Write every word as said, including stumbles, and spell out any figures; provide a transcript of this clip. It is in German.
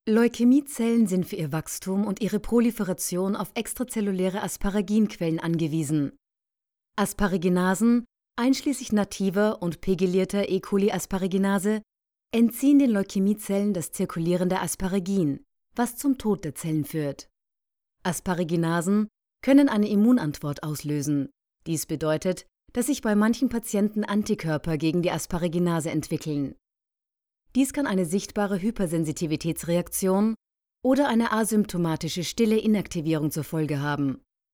Leukämiezellen sind für ihr Wachstum und ihre Proliferation auf extrazelluläre Asparaginquellen angewiesen. Asparaginasen, einschließlich nativer und pegylierter E. coli-Asparaginase, entziehen den Leukämiezellen das zirkulierende Asparagin, was zum Tod der Zellen führt. Asparaginasen können eine Immunantwort auslösen. Dies bedeutet, dass sich bei manchen Patienten Antikörper gegen die Asparaginase entwickeln. Dies kann eine sichtbare Hypersensitivitätsreaktion oder eine asymptomatische stille Inaktivierung zur Folge haben.